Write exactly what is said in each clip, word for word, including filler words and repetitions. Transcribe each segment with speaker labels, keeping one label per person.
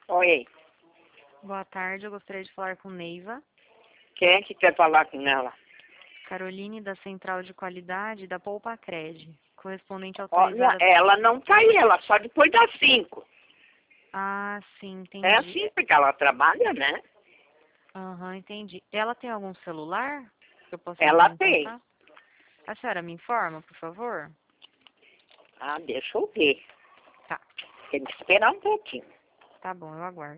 Speaker 1: Oi,
Speaker 2: Boa tarde, eu gostaria de falar com Neiva.
Speaker 1: quem é que quer falar com ela?
Speaker 2: Caroline, da Central de Qualidade da Poupa Cred, correspondente
Speaker 1: Olha,
Speaker 2: autorizada...
Speaker 1: ela não tá aí, ela só depois das cinco.
Speaker 2: Ah, sim, entendi.
Speaker 1: É assim, porque ela trabalha, né?
Speaker 2: Aham, entendi. Ela tem algum celular que eu possa
Speaker 1: Ela
Speaker 2: entrar em
Speaker 1: tem.
Speaker 2: contato? A senhora me informa, por favor?
Speaker 1: Ah, deixa eu ver.
Speaker 2: Tá,
Speaker 1: Tem que esperar um pouquinho.
Speaker 2: tá bom, eu aguardo.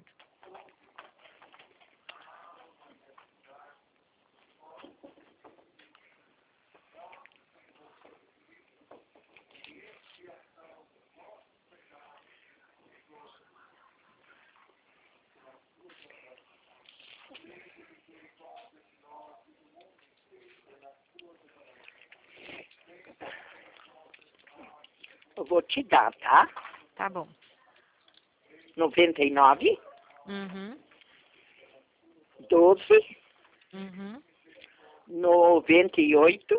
Speaker 1: Eu vou te dar, tá?
Speaker 2: Tá bom.
Speaker 1: noventa e nove,
Speaker 2: Uhum,
Speaker 1: doze,
Speaker 2: uhum.
Speaker 1: noventa e oito,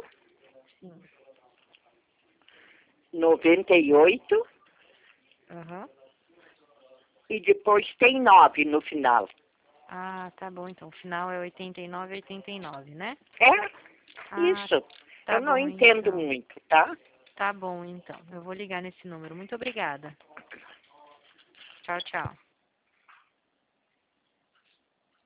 Speaker 1: noventa e oito
Speaker 2: Aham.
Speaker 1: e depois tem nove no final.
Speaker 2: Ah, tá bom, então. O final é oitenta e nove, oitenta e nove, né?
Speaker 1: É?
Speaker 2: Ah,
Speaker 1: Isso.
Speaker 2: tá
Speaker 1: Eu não
Speaker 2: bom,
Speaker 1: entendo
Speaker 2: então.
Speaker 1: muito, tá?
Speaker 2: Tá bom, então. Eu vou ligar nesse número. Muito obrigada. Tchau, tchau.